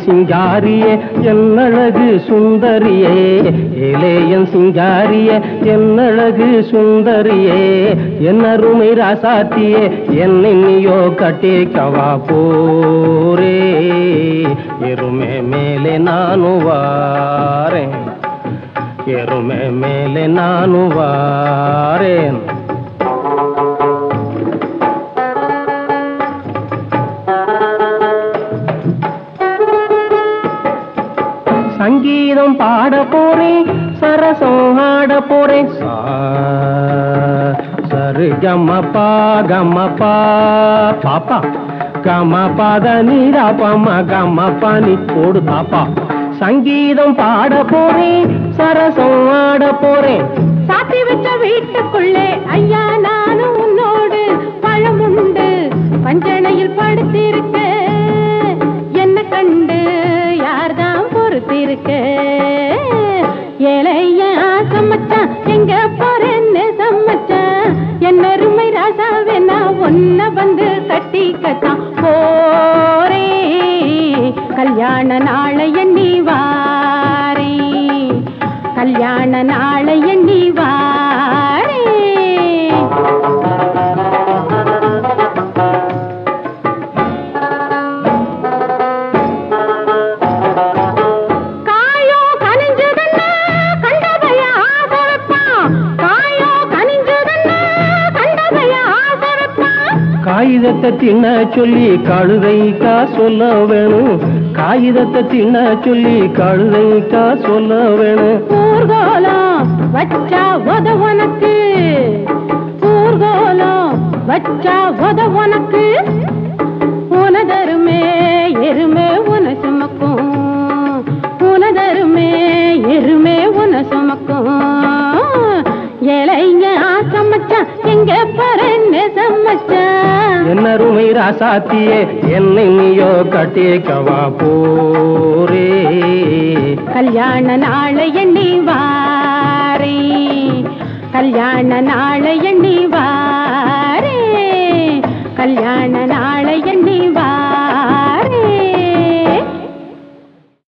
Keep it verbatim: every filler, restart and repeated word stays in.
சிங்காரியே என்னழகு சுந்தரியே ஏலேயன் சிங்காரியே என்னழகு சுந்தரியே என்னருமை ராசாத்தியே என்னை நீயோ கட்டிக்கவா போரே எருமே மேலே நானு வாரேன் எருமே மேலே நானு வாரேன் சங்கீதம் பாட போறேன் சரசம் ஆட போறேன் சரு கமபா கமபா பாப்பா கம பாத நீரா பம கம பனி போடு பாப்பா சங்கீதம் பாட போறேன் சரசம் ஆட போறேன் சாத்தி வச்ச வீட்டுக்குள்ளே ஐயா நானும் உன்னோடு பழமுண்டு பஞ்சனையில் படுத்திருக்க என்ன கண்டு யார்தான் பொறுத்திருக்க ஏழைய சம்மச்சான் எங்க போறேன்னு சம்மச்சான் என்னருமை ராசாவே நான் ஒன்ன வந்து கட்டிக்கத்தான் போரே கல்யாண நாளை எண்ணி வாரே கல்யாண நாளை எண்ணி வாரே காகிதத்தை தின்ன சொல்லி கழுதைக்கா சொல்ல வேணும் காகிதத்தை தின்ன சொல்லி கழுதைக்கா சொல்ல வேணும் ஊர்கோலம் வச்சா உத உனக்கு ஊர்கோலம் வச்சா உத உனக்கு உனதருமே எருமே உன சுமக்கும் உனதருமே எருமே உன சுமக்கும் ஏழைங்க சம்மச்சான் எங்க போறேன்னு சம்மச்சான் என்னருமை ராசாத்தியே என்னை நீயோ கட்டிக்கவா போரே கல்யாண நாளை எண்ணி வாரே கல்யாண நாளை எண்ணி வாரே கல்யாண நாளை எண்ணி